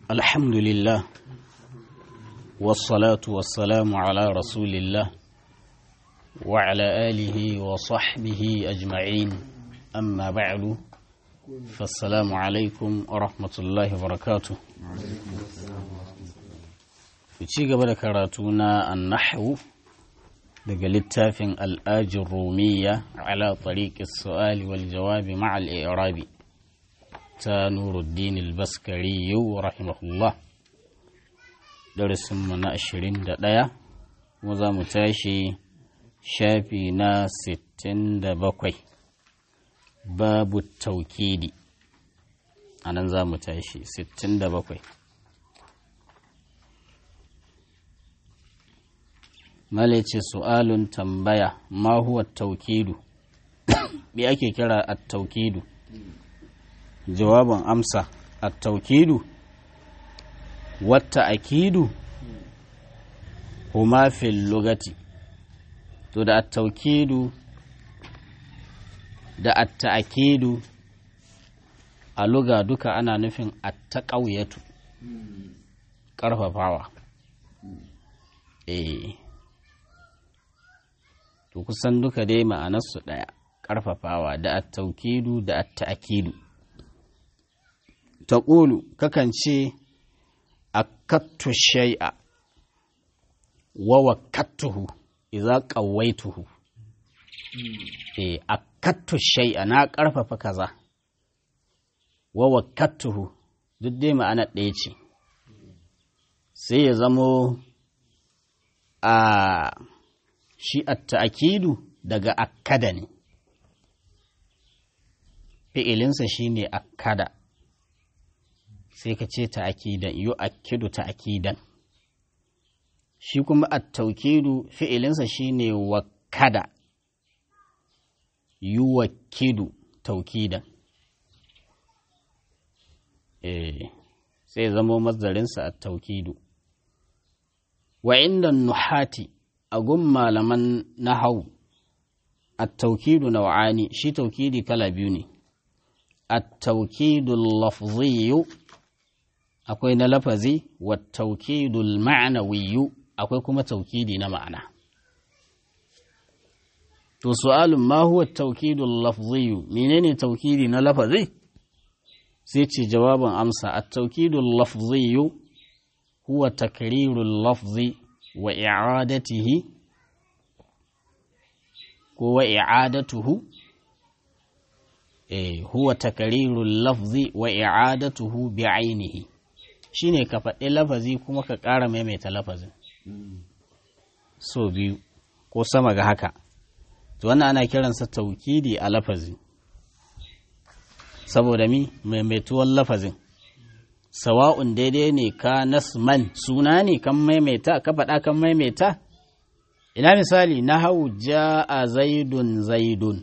الحمد لله والصلاة والسلام على رسول الله وعلى آله وصحبه أجمعين أما بعد فالسلام عليكم ورحمة الله وبركاته في قبل كراتونا النحو daga littafin al'ajin rumiya ala tariƙi su'ali wal jawabi ma'al i'rabi ta nuruddin al-baskari yau rahimahullah darasinmu na 21 kuma za mu tashi shafi na 67 babu taukidi a nan za mu tashi 67 malice su'alun tambaya ma huwa taukidu me ake kira at-taukidu jawabin amsa at-taukidu wata akidu huma fil lugati to da at-taukidu da at-ta'kidu a luga duka ana nufin at-taqawiyatu karfafawa to kusan duka dai ma'anarsu ɗaya ƙarfafawa da at-taukidu da at-ta'kidu taqulu kakan ce akattu shay'a wa wakattuhu idza qawaituhu akattu shay'a na ƙarfafa kaza wa wakattuhu duk dai ma'anar ɗaya ce sai ya zamo a shi at-ta'kidu daga akkada ne fi'ilinsa shine akkada sai ka ce ta'kidan yu'akkidu ta'kidan shi kuma at-tawkidu fi'ilinsa shine wakkada yuwakkidu tawkidan sai zamo mazdarinsa at-tawkidu wa inda nuhati a gun malaman nahau at-taukidu naw'ani shi taukidi kala biyu ne at-taukidu lafziyu akwai na lafazi wa taukidu ma'nawiyu akwai kuma taukidi na ma'ana to su'alun ma huwa at-taukidu lafziyu menene taukidi na lafazi sai ce jawabin amsa at-taukidu lafziyu huwa takriru lafzi wa i'adatihi ko wa i'adatuhu huwa takriru lafzi wa i'adatuhu bi'ainihi shine ka faɗi lafazi kuma ka ƙara maimaita lafazin so biyu ko sama ga haka to wannan ana kiransa taukidi a lafazi saboda maimaituwar lafazin sawa'un daidai ne ka nasman suna ne kan maimaita ka faɗa kan maimaita ina misali na hau ja'a zaidun zaidun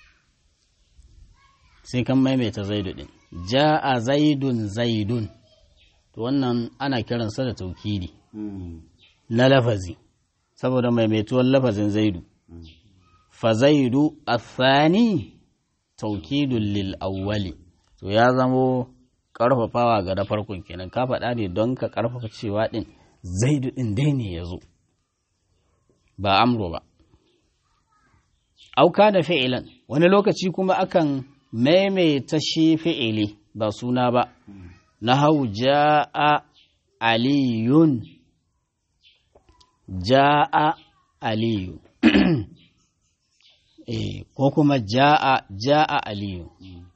sai kan maimaita zaidu din ja'a zaidun zaidun to wannan ana kiransa da taukidi na lafazi saboda maimaituwar lafazin zaidu fa zaidu athani taukidun lil awwali to ya zamo ƙarfafawa ga na farkon kenan ka faɗa ne don ka ƙarfafa cewa ɗin zaidu ɗin dai ne ya zo ba amro ba auka da fi'ilan wani lokaci kuma akan maimaita shi fi'ili ba suna ba na hau ja'a aliyun ja'a aliyu ko kuma ja'a aliyu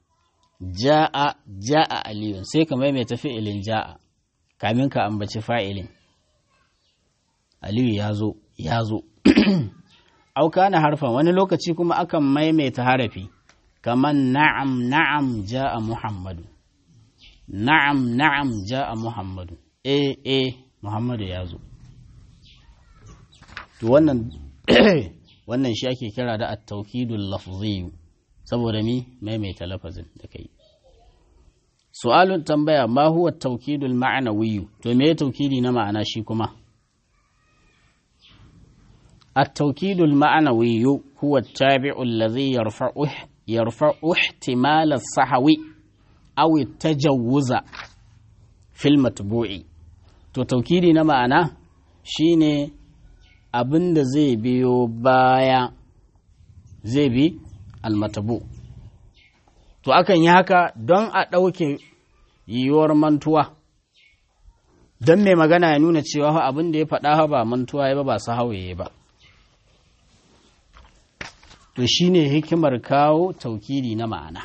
ja'a aliyun sai ka maimaita fi'ilin ja'a kamin ka ambaci fa'ilin aliyu ya zo auka na harfan wani lokaci kuma akan maimaita harafi kamar na'am ja'a muhammadu na'am ja'a muhammadu muhammadu ya zo to wannan shi ake kira da at-tawkidul lafzi saboda maimaita lafazin da kai su'alun tambaya ma huwa at-tawkidul ma'nawi to me tawkidi na ma'ana shi kuma at-tawkidul ma'nawi huwa at-tabi'u alladhi yarfa'u ihtimal as-sahwi aw at-tajawuza fil matbu'i to taukidi na ma'ana shine abin da zai biyo baya zai bi almatabu to akan yi haka don a ɗauke yiwuwar mantuwa don mai magana ya nuna cewa abin da ya faɗa ba mantuwa ya ba su hauye ba to shine hikimar kawo taukidi na ma'ana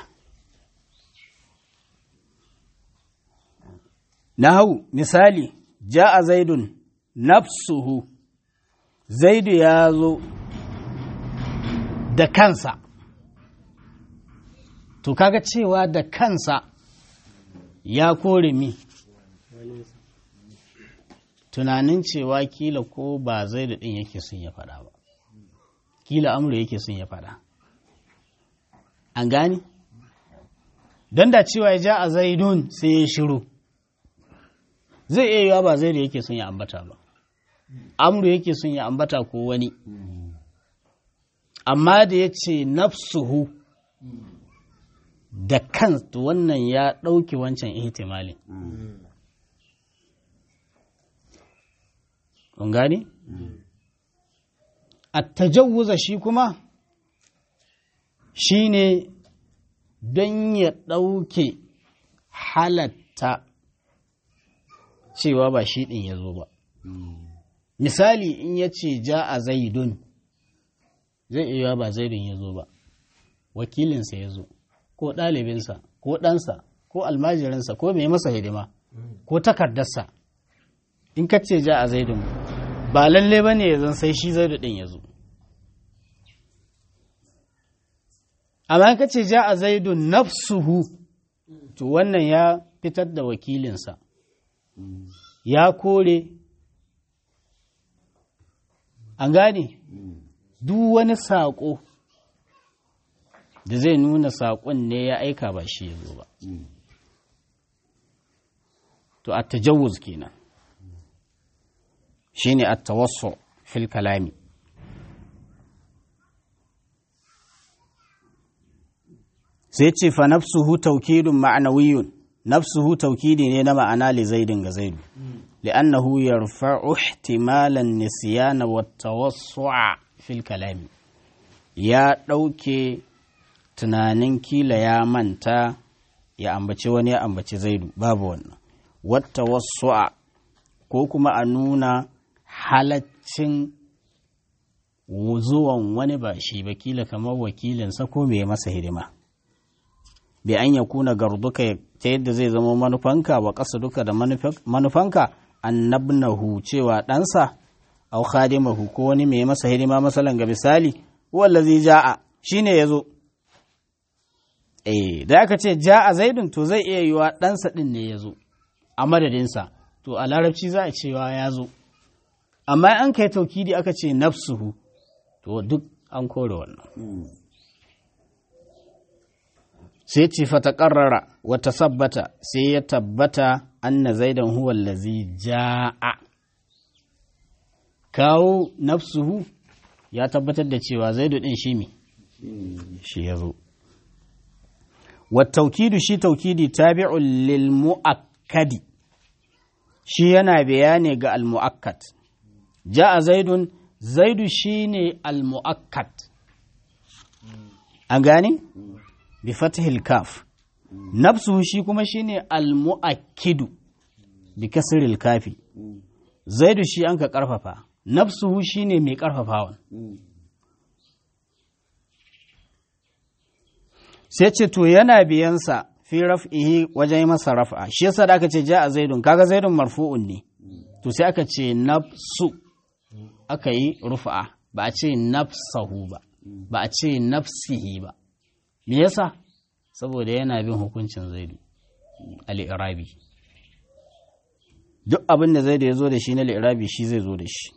nahau misali ja'a zaidun nafsuhu zaidu ya zo da kansa to kaga cewa da kansa ya kore mi tunanin cewa kila ko ba zaidu din yake son ya faɗa ba kila amru yake son ya faɗa an gane don da cewa ya ja a zaidun sai ya shiru zai iya yiwa ba zaidu yake son ya ambata ba amru yake son ya ambata ko wani amma da ya ce nafsuhu da kansa wannan ya ɗauki wancan ihtimalin kun gane at-tajawuza shi kuma shine don ya ɗauke halatta cewa ba shi ɗin ya zo ba misali in ya ce ja a zaidun zai iya ba zaidun ya zo ba wakilinsa ya zo ko ɗalibinsa ko ɗansa ko almajirinsa ko mai masa hidima ko takardarsa in ka ce ja a zaidun ba lalle ba ne ya zan sai shi zaidu ɗin ya zo amma ka ce ja a zaidun nafsuhu to wannan ya fitar da wakilinsa ya kore an gane duk wani saƙo da zai nuna saƙon ne ya aika ba shi ya zo ba to a tajawuz kenan shine at-tawassu fil kalami sai ce fa nafsuhu tawkidun ma'nawiyyun nafsuhu tawkidi ne na ma'ana li zaidin ga zaidu li'annahu yarfa'u ihtimalan nisyana wat tawassu'a fil kalami ya ɗauke tunanin kila ya manta ya ambaci wani ya ambaci zaidu babu wannan wat tawassu'a ko kuma a nuna halaccin zuwan wani ba shi ba kila kamar wakilinsa ko mai masa hidima bi an ya kuna garduka ta yadda zai zama manufanka wa ƙasa duka da manufanka annabnahu cewa ɗansa au khadimahu ko wani mai masa hidima masalan ga misali wallazi ja'a shine yazo da aka ce ja'a zaidun to zai iya yiwa ɗansa ɗin ne yazo a madadinsa to a larabci za a cewa ya zo amma an kai taukidi aka ce nafsuhu to duk an kore wannan sai ce fata ƙarrara wata sabbata sai ya tabbata anna zaidan huwa allazi ja'a kawo nafsuhu ya tabbatar da cewa zaidu din shi mi shi ya zo wattaukidu shi taukidi tabi'un lil mu'akkadi shi yana bayani ga al mu'akkad ja'a zaidun zaidu shine al mu'akkad an gane bi fathil kaf nafsuhu shi kuma shine al mu'akkidu bi kasril kafi zaidu shi an ka karfafa nafsuhu shine mai karfafawan sai ce to yana biyansa fi raf'ihi wajen masa raf'a shi yasa da aka ce ja'a zaidun kaga zaidun marfu'un ne to sai aka ce nafsu aka yi rufa ba a ce nafsahu ba ba a ce nafsihi ba me yasa saboda yana bin hukuncin zaidu al-i'rabi duk abin da zaidu ya zo da shi na al-i'rabi shi zai zo da shi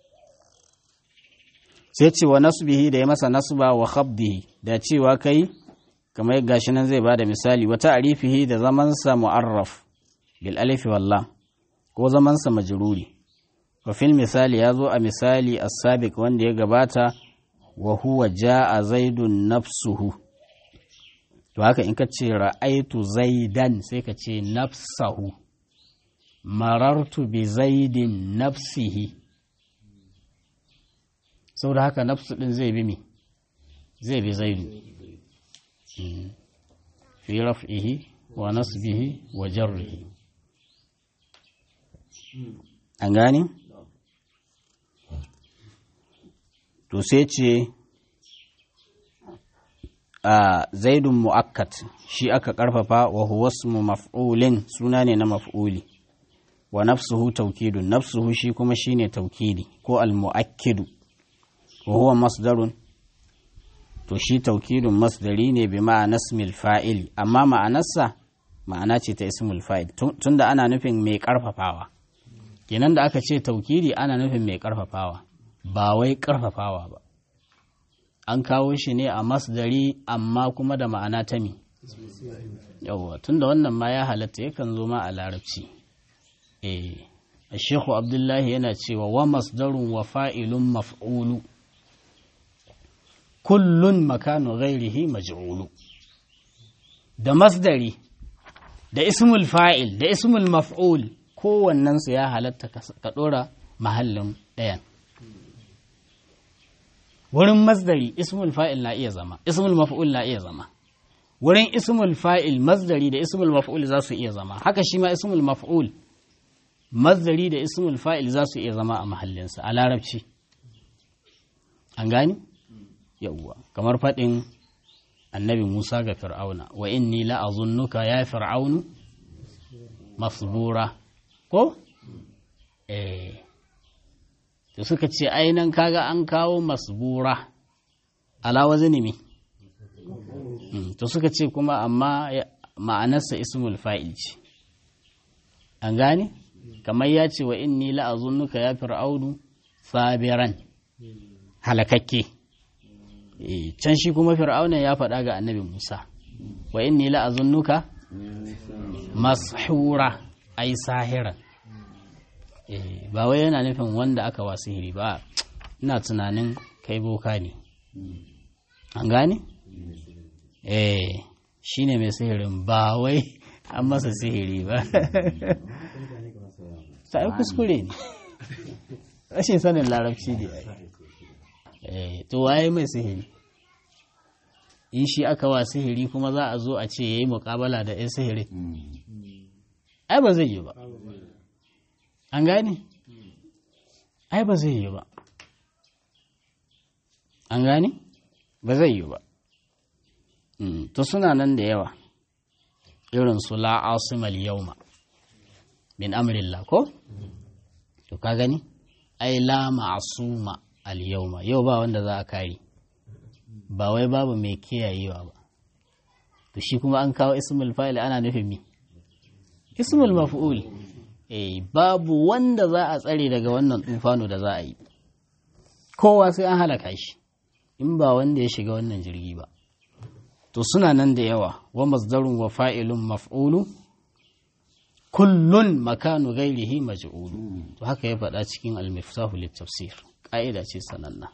sai ce wa nasbihi da ya masa nasba wa khabdihi da cewa kai kamar gashi nan zai bada misali wa ta'rifihi da zamansa mu'arraf bil alif wallah ko zamansa majruri wa fil misali ya zo a misali as-sabiq wanda ya gabata wa huwa ja'a zaidun nafsuhu to haka in ka ce ra'aitu zaidan sai ka ce nafsahu marartu bi zaidin nafsihi saboda haka nafsu din zai bi mi zai bi zaidu fi raf'ihi wa nasbihi wa jarrihi an gane to sai ce a zaidun mu'akkat shi aka karfafa wa huwa ismu maf'ulin suna ne na maf'uli wa nafsuhu tawkidun nafsuhu shi kuma shine tawkidi ko al-mu'akkidu wa huwa masdarun to shi tawkidun masdari ne bi ma'ana ismil fa'ili amma ma'anarsa ma'ana ce ta ismul fa'il tunda ana nufin mai karfafawa kenan da aka ce tawkidi ana nufin mai karfafawa ba wai karfafawa ba an kawo shi ne a masdari amma kuma da ma'ana ta mi yawwa tunda wannan ma ya halatta yakan zo ma a larabci Sheikh Abdullahi yana cewa wa masdarun wa fa'ilun maf'ulu kullun makanu ghairihi maj'ulu da masdari da ismul fa'il da ismul maf'ul kowannen su ya halatta ka dora mahallin ɗayan wurin masdari ismul fa'il na iya zama ismul maf'ul na iya zama wurin ismul fa'il masdari da ismul maf'ul za su iya zama haka shi ma ismul maf'ul masdari da ismul fa'il za su iya zama a mahallinsa a larabci an gani yawwa kamar faɗin annabi Musa ga fir'auna wa inni la'azunnuka ya fir'aunu masbura ko to suka ce ainan kaga an kawo masbura ala wazni mi to suka ce kuma amma ma'anarsa ismul fa'il ce an gane kamar ya ce wa inni la'azunnuka ya fir'aunu sabiran halakakke can shi kuma fir'auna ya faɗa ga annabi Musa wa inni la'azunnuka mashura ai sahiran ba wai yana nufin wanda aka wa sihiri ba ina tunanin kai boka ne an gane shine mai sihirin ba wai an masa sihiri ba sai kuskure ne rashin sanin larabci ne to waye mai sihiri in shi aka wa sihiri kuma za a zo a ce yayi muƙabala da ɗan sihiri ai ba zai yi ba an gane ai ba zai yi ba an gane ba zai yi ba to suna nan da yawa irin su la asimal yawma min amrillah ko to ka gani ai la ma'suma al yawma yau ba wanda za a kare ba wai babu mai kiyayewa ba to shi kuma an kawo ismul fa'il ana nufin mi ismul maf'ul babu wanda za a tsare daga wannan tufano da za a yi kowa sai an halaka shi in ba wanda ya shiga wannan jirgi ba to suna nan da yawa wa masdarun wa fa'ilun maf'ulu kullun makanu ghairihi maj'ulu to haka ya faɗa cikin al-miftahu lit-tafsir ƙa'ida ce sananna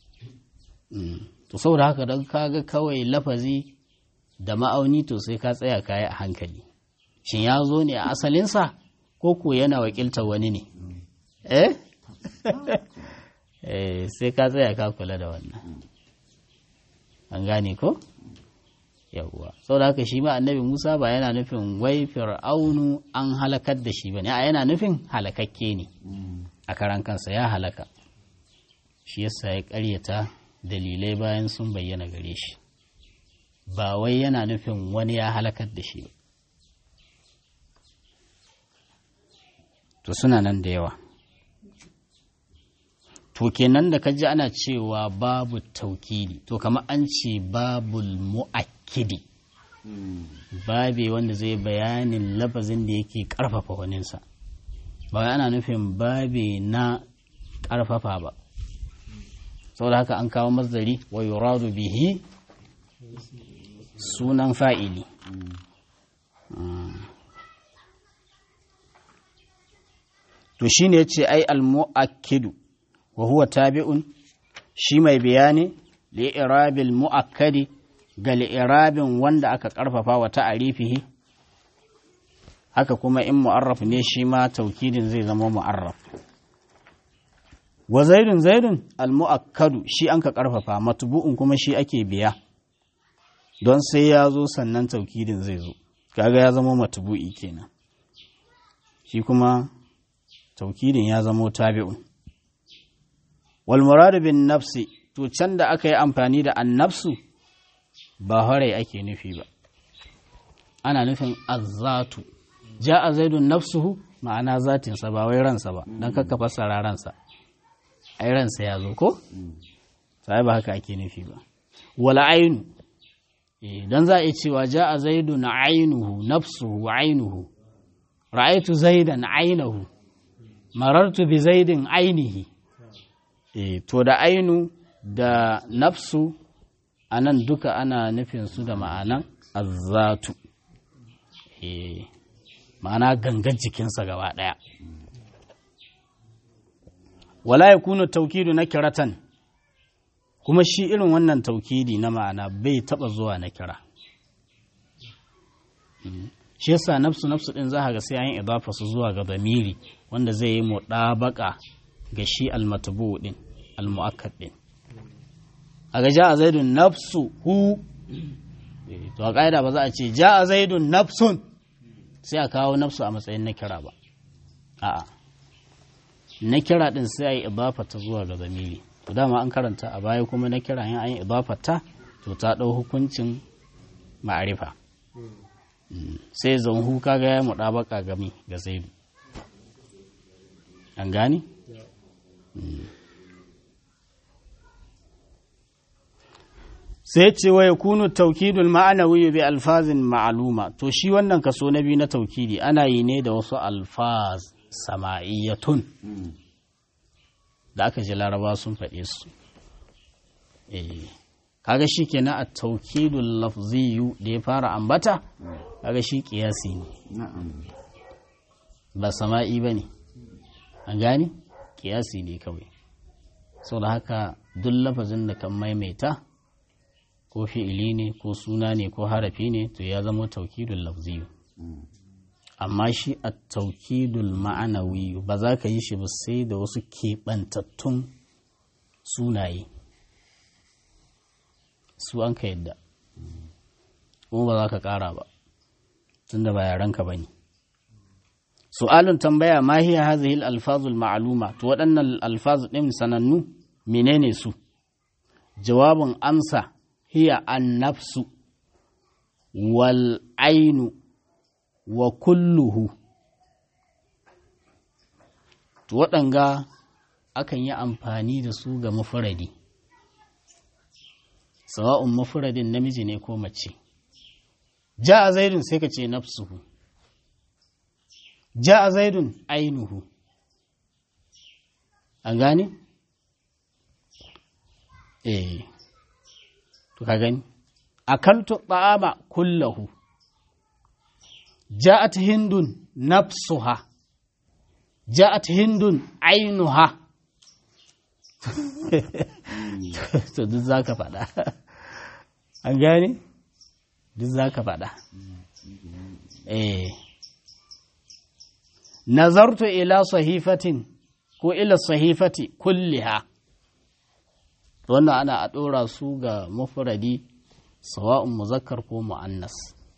to saboda haka dan kaga kawai lafazi da ma'auni to sai ka tsaya kai a hankali shin ya zo ne a asalinsa ko ko yana wakiltar wani ne sai ka tsaya ka kula da wannan an gane ko yawwa saboda haka shi ma annabi Musa ba yana nufin wai fir'aunu an halakar da shi bane a yana nufin halakakke ne a karan kansa ya halaka shi yasa ya ƙaryata dalilai bayan sun bayyana gare shi ba wai yana nufin wani ya halakar da shi ba to suna nan da yawa to kenan da kaji ana cewa babu taukidi to kamar an ce babul mu'akkidi babe wanda zai bayanin lafazin da yake karfafa waninsa ba ana nufin babe na karfafa ba saboda haka an kawo masdari wa yuradu bihi sunan fa'ili to shine yace ai al-mu'akkidu wa huwa tabi'un shi mai bayani li'irabil mu'akkadi ga li'irabin wanda aka karfafa wa ta'arifihi haka kuma in mu'arraf ne shi ma taukidin zai zama mu'arraf. Wa zaidun zaidun al-mu'akkadu shi an ka karfafa, matbu'un kuma shi ake biya don sai ya zo sannan taukidin zai zo, kaga ya zama matbu'i kenan, shi kuma taukidin ya zama tabi'un. Wal muradu bin nafsi, to can da aka yi amfani da annafsu ba harai ake nufi ba, ana nufin azzatu. Ja'a zaidun nafsuhu ma'ana zatinsa ba wai ransa ba, don kakka fassara ransa, ai ransa ya zo ko? Sai ba haka ake nufi ba. Wala ainu, don za a yi cewa ja'a zaidun ainuhu nafsuhu ainuhu, ra'aitu zaidan ainihu, marartu bi zaidin ainihi. To da ainu da nafsu a nan duka ana nufin su da ma'anan azzatu, ma'ana gangan jikinsa gaba ɗaya. Wala ya kuna taukidu na kiratan, kuma shi irin wannan taukidi na ma'ana bai taɓa zuwa na kira. Shi yasa nafsu ɗin za ga sai an yi idafa su zuwa ga zamiri wanda zai yi muɗabaka ga shi almatbu ɗin, almu'akkad ɗin. A ga ja'a zaidun nafsu hu, to a ƙa'ida ba za a ce ja'a zaidun nafsun sai a kawo nafsu a matsayin na kira ba. A'a, na kira ɗin sai a yi idafata zuwa ga zamiri. To dama an karanta a baya kuma na kira yin an yi idafata to ta ɗau hukuncin ma'arifa. Sai zanhu kaga ya muɗabaka gami ga zaidu. An gani? Sai ce wa ya kunu taukidul ma'anawi bi alfazin ma'aluma, to shi wannan kaso na biyu na taukidi ana yi ne da wasu alfaz sama'iyyatun da aka ji laraba sun faɗe su. Kaga shi kenan a taukidul lafziyu da ya fara ambata, kaga shi kiyasi ne ba sama'i ba ne, an gani kiyasi ne kawai. Sau da haka duk lafazin da kan maimaita ko fi'ili ne ko suna ne ko harafi ne to ya zama taukidul lafziyu. Amma shi a taukidul ma'anawi ba za ka yi shi ba sai da wasu keɓantattun sunaye, su an ka yadda, kuma ba za ka ƙara ba tun da ba yaranka ba ne. Su'alun tambaya, ma hiya hazihil alfazul ma'aluma, to waɗannan alfazu ɗin sanannu menene su? Jawabin amsa, hiya an nafsu wal ainu wa kulluhu. To waɗanga akan yi amfani da su ga mufradi, sawa'un mufradin namiji ne ko mace. Ja'a zaidun sai ka ce nafsuhu, ja'a zaidun ainuhu, an gane? To ka gani, akaltu ta'ama kullahu, ja'at hindun nafsuha, ja'at hindun ainuha. To duk za ka faɗa, an gane? Duk za ka faɗa. Nazartu ila sahifatin ko ila sahifati kulliha, wannan ana a ɗora su ga mufradi sawa'un muzakkar ko mu'annas.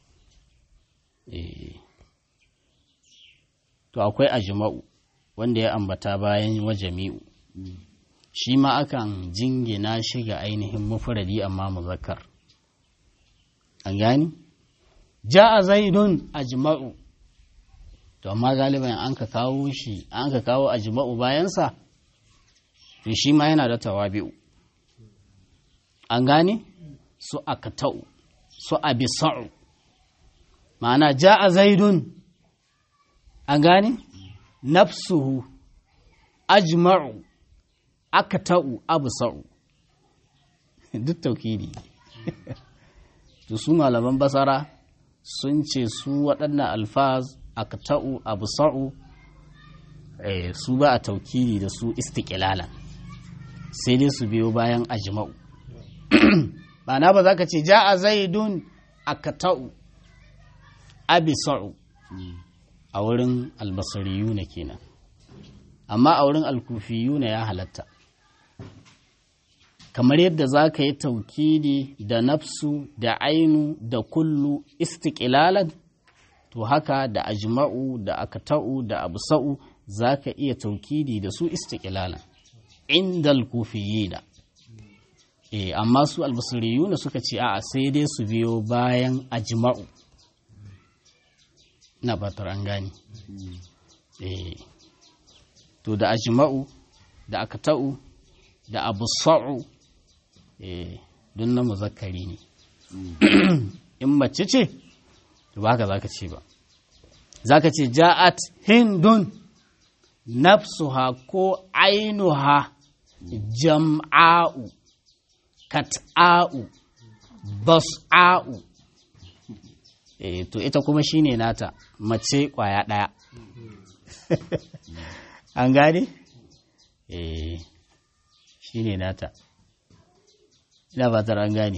To akwai ajma'u wanda ya ambata bayan wa jami'u, shi ma akan jingina shi ga ainihin mufradi amma muzakkar, an gani? Ja'a zaidun ajma'u, to amma galiban an ka kawo shi, an ka kawo ajma'u bayansa, to shi ma yana da tawabi'u, an gane? Su akata'u, su abisa'u, ma'ana ja'a zaidun, an gane? Nafsuhu, ajma'u, akata'u, abisa'u, duk taukidi. To su malaman basara sun ce su waɗannan alfaz akata'u, abisa'u, su ba a taukidi da su istiqlalan, sai dai su biyo bayan ajma'u. Ma'ana ba za ka ce ja'a zaidun akata'u abisa'u a wurin albasariyuna kenan amma a wurin alkufiyuna ya halatta kamar yadda za ka yi taukidi da nafsu da ainu da kullu istiqlalan to haka da ajma'u da akata'u da absa'u za ka iya taukidi da su istiqlalan inda alkufiyina amma su albasariyuna suka ce a'a sai dai su biyo bayan ajma'u na fatar an gani to da ajma'u da akata'u da absa'u don na muzakkari ne in mace ce to ba haka zaka ce ba zaka ce ja'at hindun nafsuha ko ainuha jam'a'u kat'a'u bas'a'u to ita kuma shine nata mace kwaya daya an gane shine nata ina fatar an gane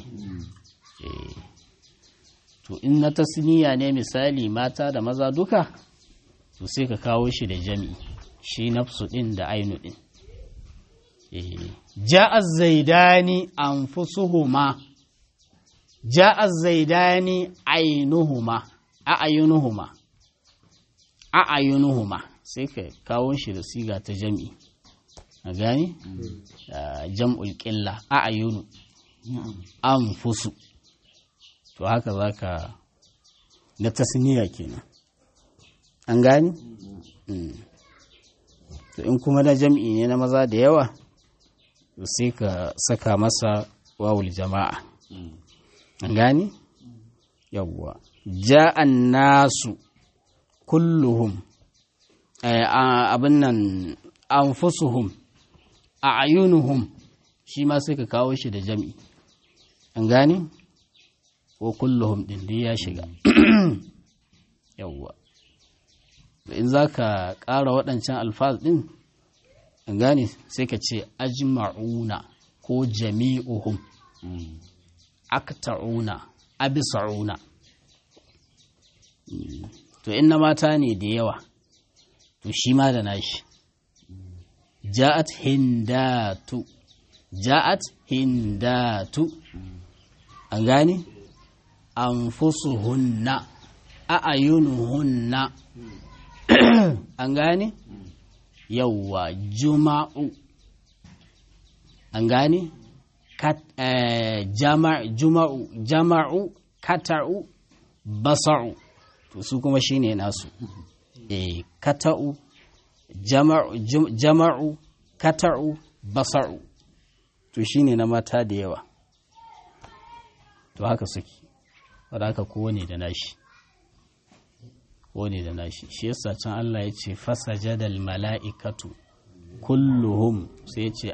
to in na tasniya ne misali mata da maza duka to sai ka kawo shi da jami'i shi nafsu din da ainu din ja'a zaidani anfusuhuma ja'a zaidani ainuhuma a'ayunuhuma sai ka kawo shi da siga ta jami'i a gani jam'ul qilla a'ayunu anfusu to haka zaka na tasniya kenan an gani to in kuma na jam'i ne na maza da yawa to sai ka saka masa wawul jama'a an gani yawwa ja'an nasu kulluhum abin nan anfusuhum a'yunuhum shi ma sai ka kawo shi da jam'i an gani ko kulluhum din dai ya shiga yawwa in za ka ƙara waɗancan alfaz ɗin an gane sai ka ce ajma'una ko jami'uhum akta'una abisa'una to in na mata ne da yawa to shi ma da nashi ja'at hindatu an gane anfusuhunna a'ayunuhunna an gane yawwa juma'u an gane jama'u kata'u basa'u to su kuma shine nasu kata'u jama'u kata'u basa'u to shine na mata da yawa to haka suke wadda haka kowane da nashi kowane da nashi shi yasa can Allah ya ce fasajadal mala'ikatu kulluhum sai ya ce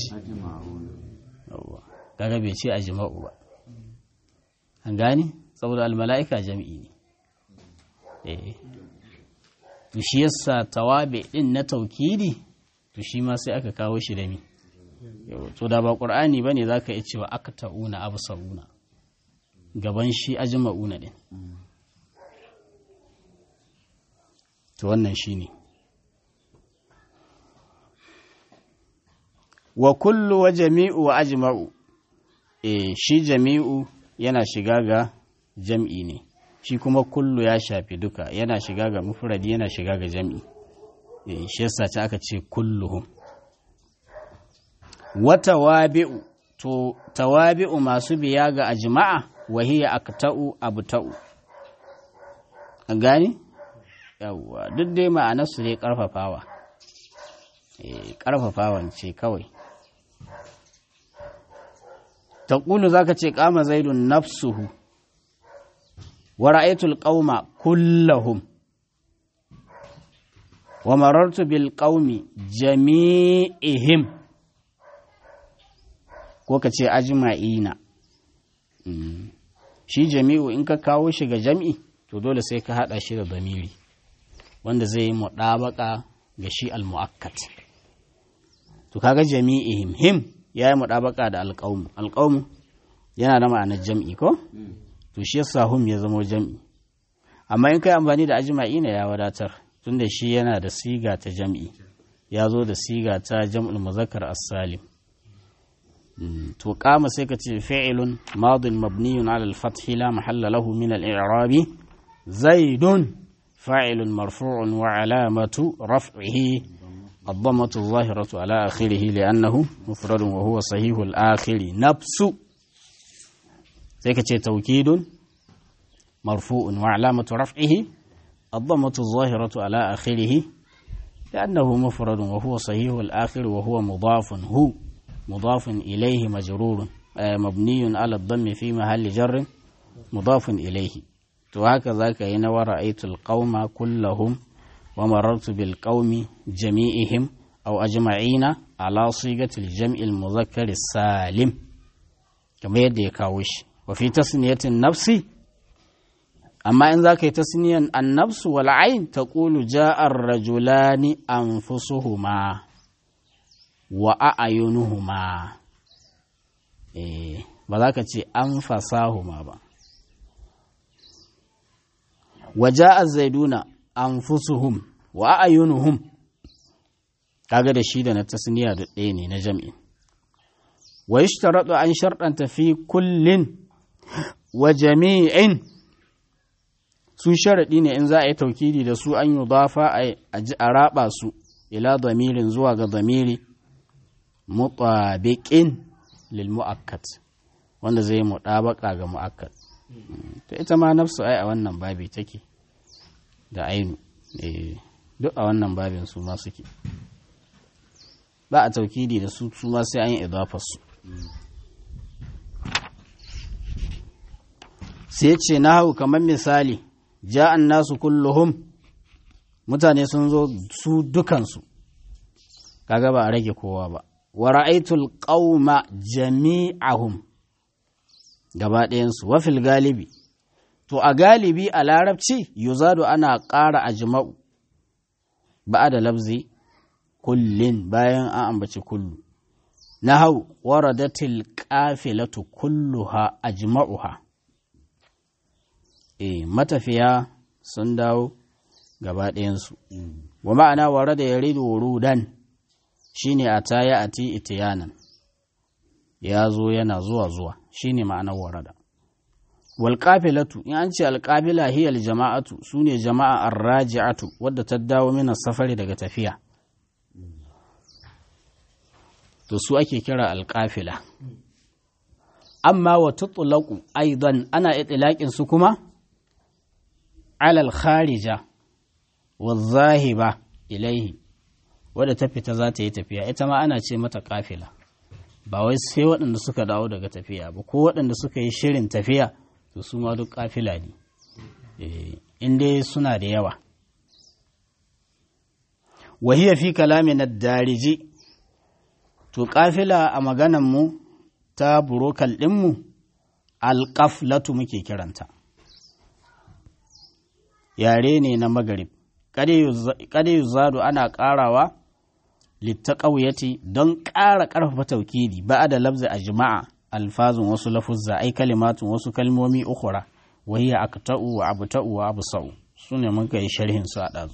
kaga bai ce ajma'u ba an gani saboda almala'ika jami'i ne to shi yasa tawabi din na taukidi to shi ma sai aka kawo shi da mi to da ba qur'ani bane zaka iya cewa akta'una absaruna gaban shi ajma'una din to wannan shine wa kullu wa jami'u wa ajma'u shi jami'u yana shiga ga jam'i ne shi kuma kullu ya shafi duka yana shiga ga mufradi yana shiga ga jam'i shi yasa ta aka ce kulluhum wa tawabi'u to tawabi'u masu biya ga ajma'a wa hiya akta'u abta'u an gani yawa duk dai ma'anar su ne karfafawa karfafawan ce kawai taqulu zaka ce qama zaidun nafsuhu wa ra'aytul qauma kullahum wa marartu bil qaumi jami'ihim ko ka ce ajma'ina shi jami'u in ka kawo shi ga jam'i to dole sai ka hada shi da damiri wanda zai yi mudabaka ga shi al-mu'akkad to kaga jami'ihim him yayi mudabaka da al-qaum yana da ma'anar jam'i ko to shi yasa hum ya zama jam'i amma in kai amfani da ajma'i ne ya wadatar tunda shi yana da siga ta jam'i ya zo da siga ta jam'ul muzakkar as-salim to qama sai ka ce fi'lun madin mabniyun ala al-fath la mahalla lahu min al-i'rabi zaidun fa'ilun marfu'un wa alamatu raf'ihi الضمة الظاهرة على آخره لأنه مفرد وهو صحيح الآخر نفس سيكتش توكيد مرفوع وعلامة رفعه الضمة الظاهرة على آخره لأنه مفرد وهو صحيح الآخر وهو مضاف إليه مجرور مبني على الضم في محل جر مضاف إليه وهكذا كأن ورأيت القوم كلهم ومررت بالقوم جميعهم أو أجمعين على صيغة الجمع المذكر السالم كما يدي كاوش وفي تسنية النفس أما إن ذاك تسنية النفس والعين تقول جاء الرجلان أنفسهما وأعينهما بذاك أنفساهما وجاء الزيدون أنفسهم وأعينهم kaga da shi da na tasniya da ɗaya ne na jam'i wa yashtaratu an sharɗanta fi kullin wa jami'in su sharaɗi ne in za a yi taukidi da su an yi dafa a raba su ila damirin zuwa ga damiri mutabiqin lil mu'akkad wanda zai mutabaka ga mu'akkad to ita ma nafsu ai a wannan babi take da ainu duk a wannan babin su ma suke ba a taukidi da su ma sai an yi idafar su sai ce na hau kamar misali ja'an nasu kulluhum mutane sun zo su dukansu kaga ba a rage kowa ba wa ra'aytul qauma jami'ahum gaba ɗayansu wa fil galibi to a galibi a larabci yuzadu ana ƙara ajma'u ba da lafzi kullin bayan an ambaci kullu nahau waradatil qafilatu kulluha ajma'uha matafiya sun dawo gaba ɗayansu wa ma'ana warada yaridu wurudan shine ataya ati itiyanan ya zo yana zuwa shine ma'anar warada wal qafilatu in an ce al qafila hiya al jama'atu sune jama'a ar-raji'atu wadda ta dawo min safari daga tafiya to su ake kira al qafila amma wa tutlaqu aidan ana itlaqin su kuma ala al kharija wa zahiba ilaihi wadda ta fita za ta yi tafiya ita ma ana ce mata qafila ba wai sai waɗanda suka dawo daga tafiya ba ko waɗanda suka yi shirin tafiya to su ma duk kafila ne inda suna da yawa wahiya fi kalami na dariji to kafila a maganarmu ta burokal ɗinmu alƙaflatu muke kiranta yare ne na magarib kada yuzadu ana ƙarawa littaƙauyati don ƙara ƙarfafa taukidi ba da lafzi a jima'a alfazun wasu lafuzza ai kalimatun wasu kalmomi ukura wahiya akta'u wa abta'u wa absa'u sune mun kai sharhin su a dazu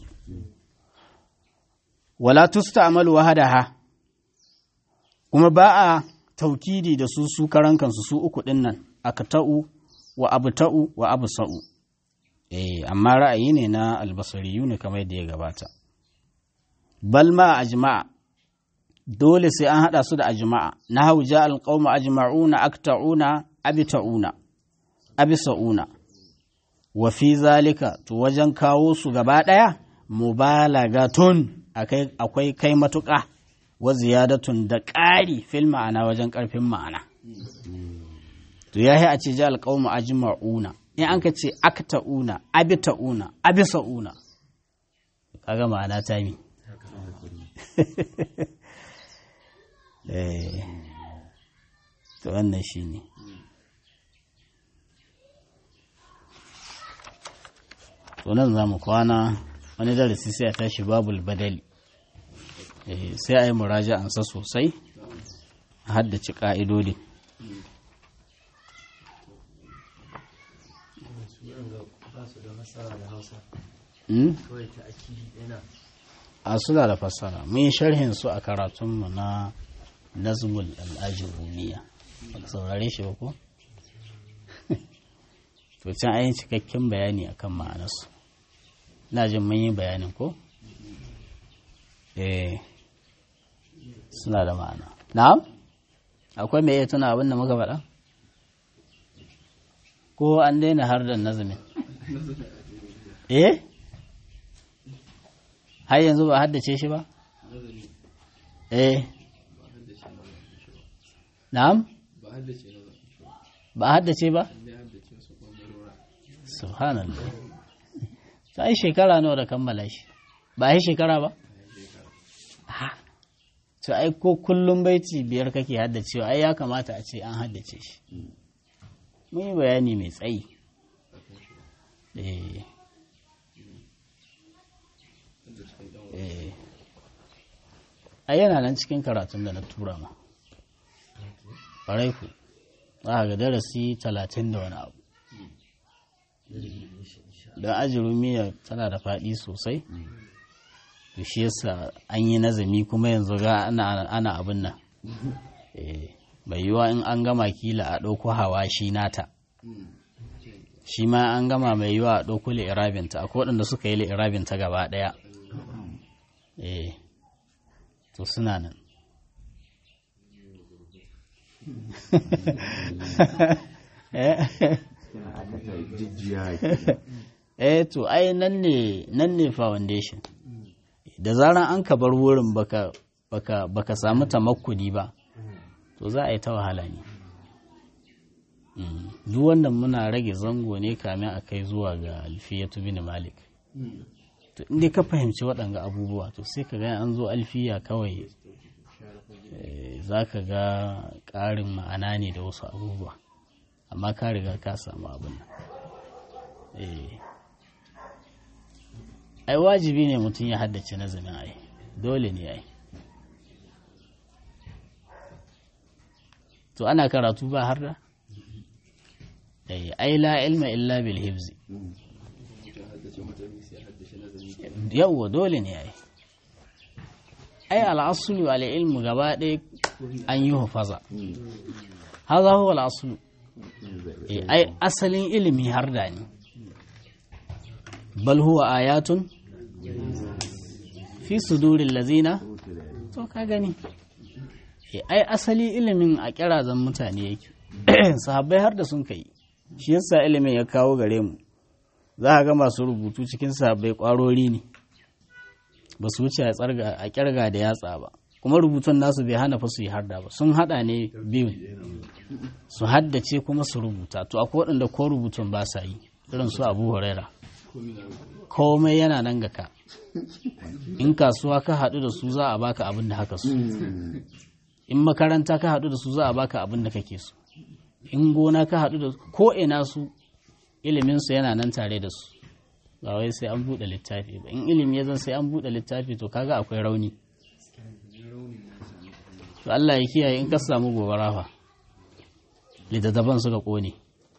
wala tusta'malu wahadaha kuma ba a taukidi da su karan kansu su uku din nan akta'u wa abta'u wa absa'u amma ra'ayi ne na albasariyu ne kamar yadda ya gabata bal ma ajma'a dole sai an haɗa su da ajma'a na hauja alƙauma ajma'una akta'una abita'una abisa'una wa fi zalika to wajen kawo su gaba ɗaya mubalagatun akwai kai matuƙa wa ziyadatun da ƙari fil ma'ana wajen ƙarfin ma'ana to yahi a ce ja alƙauma ajma'una in an ka ce akta'una abita'una abisa'una kaga ma'ana ta mi to wannan shi ne to nan za mu kwana wani darasi sai a tashi babul badali sai a yi muraja'ansa sosai a haddace ƙa'idodi a suna da fassara mun yi sharhin su a karatunmu na nazmul al'ajirumiya ba ka saurare shi ba ko? to can ayin cikakken bayani akan ma'anarsu ina jin mun yi bayanin ko? suna da ma'ana na'am akwai mai iya tuna abin da muka faɗa? ko an daina har da nazamin har yanzu ba haddace shi ba? na'am ba haddace ba? subhanallah sai shekara nawa da kammala shi ba yi shekara ba? to ai ko kullum baiti 5 kake haddacewa ai ya kamata a ce an haddace shi mun yi bayani mai tsayi ai yana nan cikin karatun da na tura ma ƙwarai ku za ga darasi 30 da wani abu don ajirumiya tana da faɗi sosai to shi yasa an yi nazami kuma yanzu ga ana abin nan bai yiwa in an gama kila a ɗauko hawa shi nata shi ma an gama mai yiwa a ɗauko li'irabinta akwai waɗanda suka yi li'irabinta gaba ɗaya to suna nan to ai nan ne foundation da zaran an ka bar wurin baka samu tamakkudi ba to za a yi ta wahala ne duk wannan muna rage zango ne kamin a kai zuwa ga alfiyatu bin malik to inda ka fahimci waɗanga abubuwa to sai ka ga an zo alfiya kawai za ka ga ƙarin ma'ana ne da wasu abubuwa amma ka riga ka samu abin nan ai wajibi ne mutum ya haddace nazamin ai dole ne ai to ana karatu ba har da ai la ilma illa bil hibzi yawwa dole ne ai al'asulu al ilmu gaba ɗaya an yi hufaza haza huwa al'asulu ai asalin ilimi har da ne bal huwa ayatun fi sudurin lazina to ka gani ai asali ilimin a kirazan mutane yake sahabbai har da sun kai shi yasa ilimin ya kawo gare mu za a ga masu rubutu cikin sahabbai kwarori ne ba su wuce a kirga da yatsa ba kuma rubutun nasu bai hana fa su yi harda ba sun hada ne biyu su haddace kuma su rubuta to akwai waɗanda ko rubutun ba sa yi irin su Abu Huraira komai yana nan ga ka in kasuwa ka haɗu da su za a baka abin da haka so in makaranta ka haɗu da su za a baka abin da kake so in gona ka haɗu da ko ina su iliminsu yana nan tare da su ba wai sai an buɗe littafi ba in ilimi ya zan sai an buɗe littafi to kaga akwai rauni to Allah ya kiyaye in ka samu gobara fa littattafan suka ƙone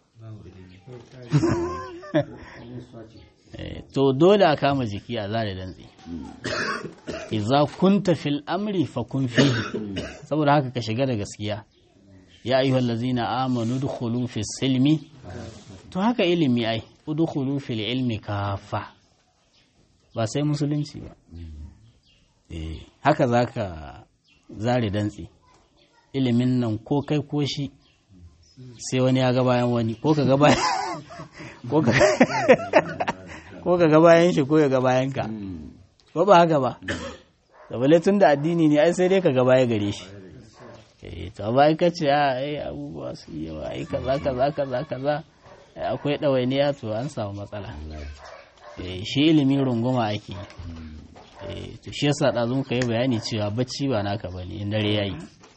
to dole a kama jiki a zare dantse idza kunta fil amri fa kun fihi saboda haka ka shiga da gaskiya ya ayyuhal ladzina amanu dukhulu fis silmi to haka ilimi ai udkhulu fil ilmi kafa ba sai musulunci ba haka zaka zare dantse ilimin nan ko kai ko shi sai wani ya ga bayan wani ko ka ga bayan ko ka ga bayan shi ko ya ga bayan ka ko ba haka ba saboda tun da addini ne ai sai dai ka ga baya gare shi to ba ka ce ai abubuwa su yi yawa ai kaza akwai ɗawainiya to an samu matsala shi ilimin runguma ake to shi yasa ɗazun ka yi bayani cewa bacci ba naka bane in dare yayi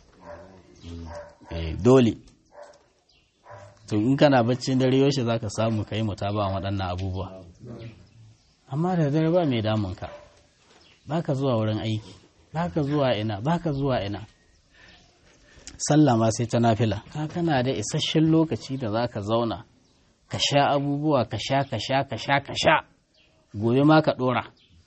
dole to in kana baccin dare yaushe zaka samu kai mutaba waɗannan abubuwa amma da dare ba mai damun ka baka zuwa wurin aiki baka zuwa ina sallah ma sai ta nafila ka kana da isasshen lokaci da zaka zauna ka sha abubuwa ka sha gobe ma ka ɗora.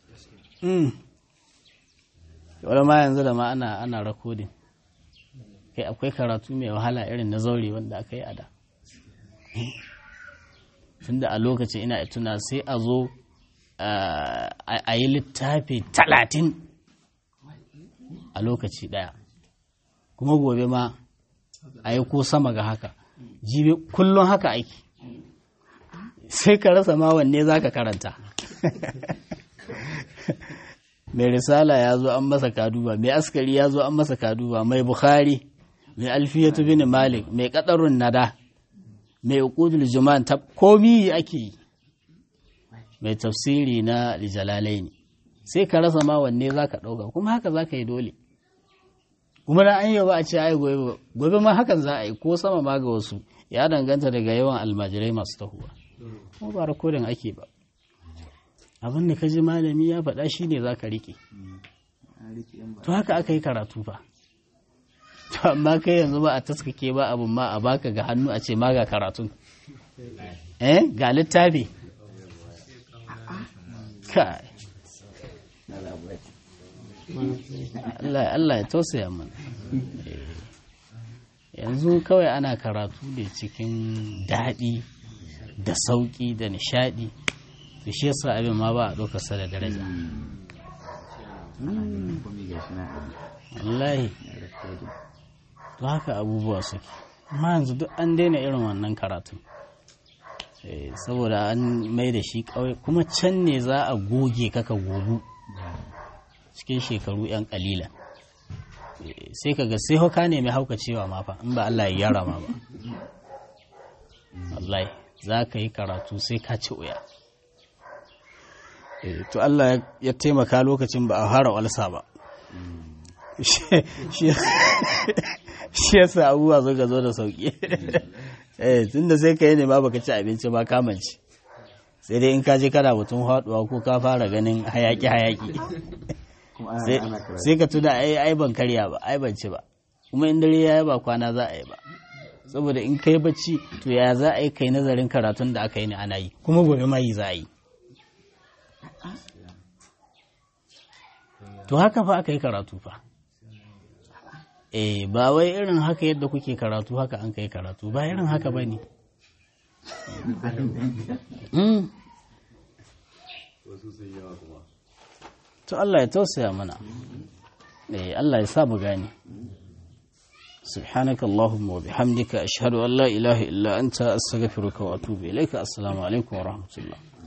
Wani ma yanzu da ma ana rakodin kai akwai karatu mai wahala irin na zaure wanda aka yi a da. Tunda a lokacin ina tuna sai a zo a yi littafi 30 a lokaci ɗaya, kuma gobe ma a yi ko sama ga haka, jibi kullum haka aiki, sai ka rasa ma wanne za ka karanta. Mai risala ya zo an masa kaduba, mai askari ya zo an masa kaduba, mai bukhari, mai alfiyatu bin malik, mai kadarun nada, mai uqudul juman, komi ake yi, mai tafsiri na jalalaini, sai ka rasa ma wanne za ka ɗauka, kuma haka za ka yi dole. Kuma da an yi ba a ce ai gobe ma hakan za a yi, ko sama ma ga wasu, ya danganta daga yawan almajirai masu tahuwa, kuma ba rakodin ake ba. Abin da ka ji malami ya faɗa shi ne za ka riƙe. To haka aka yi karatu ba. To amma kai yanzu ba a taskake ba abin ma a baka ga hannu a ce ma ga karatun. Ga littafi. Kai. Allah ya tausaya mana. Yanzu kawai ana karatu ne cikin daɗi da sauƙi da nishaɗi. Da shi yasa abin ma ba a ɗaukarsa da daraja. Wallahi. To haka abubuwa suke. Amma yanzu duk an daina irin wannan karatun. Saboda an mai da shi ƙauye, kuma can ne za a goge kaka gobu cikin shekaru 'yan ƙalilan. Sai ka ga sai hauka ne mai hauka cewa ma fa, in ba Allah ya gyara ma ba. Wallahi za ka yi karatu sai ka ci uya. To Allah ya taimaka lokacin ba a fara walsa ba. Shi yasa abubuwa suka zo da sauki. Tunda sai ka yi ne ma baka ci abinci ba kamanci. Sai dai in ka je kana mutum haɗuwa ko ka fara ganin hayaki. Sai ka tuna ai ban karya ba, ai ban ci ba. Kuma in dare ya yi ba kwana za a yi ba. Saboda in kai bacci to ya za a yi kai nazarin karatun da aka yi ne ana yi, kuma gobe ma yi za a yi. To haka fa aka yi karatu fa. Ba wai irin haka yadda kuke karatu haka an kai karatu, ba irin haka ba ne. To Allah ya tausaya mana. Allah ya sa mu gane. سبحانك اللهم وبحمدك أشهد أن لا إله إلا أنت أستغفرك وأتوب إليك. السلام عليكم ورحمة الله.